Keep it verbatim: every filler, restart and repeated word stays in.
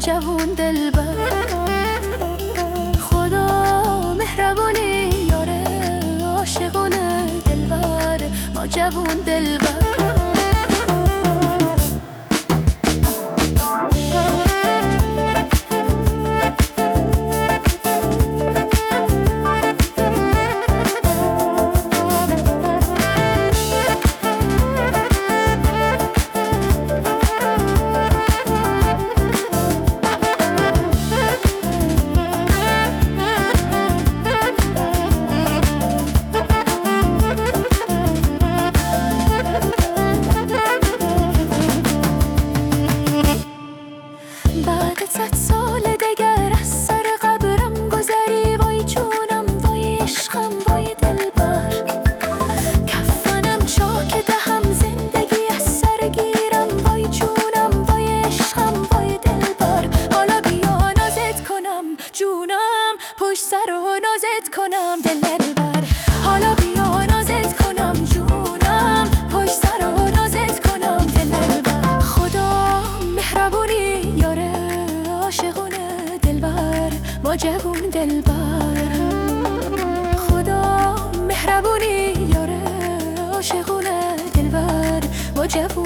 جوون دلبر. خدا مهربونی یاره عاشقونه دلبر ما جوون دلبر. صد سال دگر از سر قبرم گذری، وای جونم وای عشقم وای دلبر. کفنم چاک دهم زندگی از سر گیرم، وای جونم وای عشقم وای دلبر. حالا بیا نازت کنم جونم، پشت سر و نازت کنم دلبر. حالا بیا نازت کنم جونم، پشت سر و نازت کنم دلبر. خدا مهربونی یاره عاشقونه دلبر ما جوون دلبر. خدا مهربونی یاره عاشقونه دلبر ما جوون